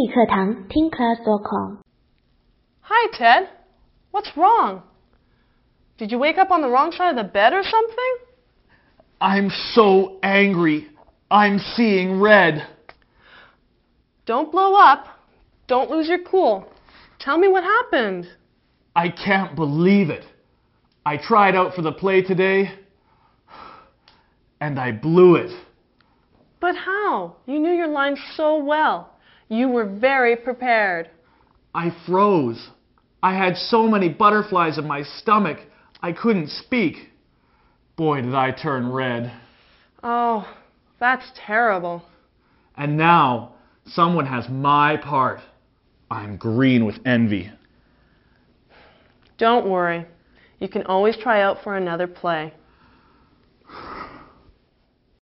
理课堂听 class.com。 Hi, Ted. What's wrong? Did you wake up on the wrong side of the bed or something? I'm so angry. I'm seeing red. Don't blow up. Don't lose your cool. Tell me what happened. I can't believe it. I tried out for the play today, and I blew it. But how? You knew your lines so well. You were very prepared. I froze. I had so many butterflies in my stomach, I couldn't speak. Boy, did I turn red. Oh, that's terrible. And now, someone has my part. I'm green with envy. Don't worry. You can always try out for another play.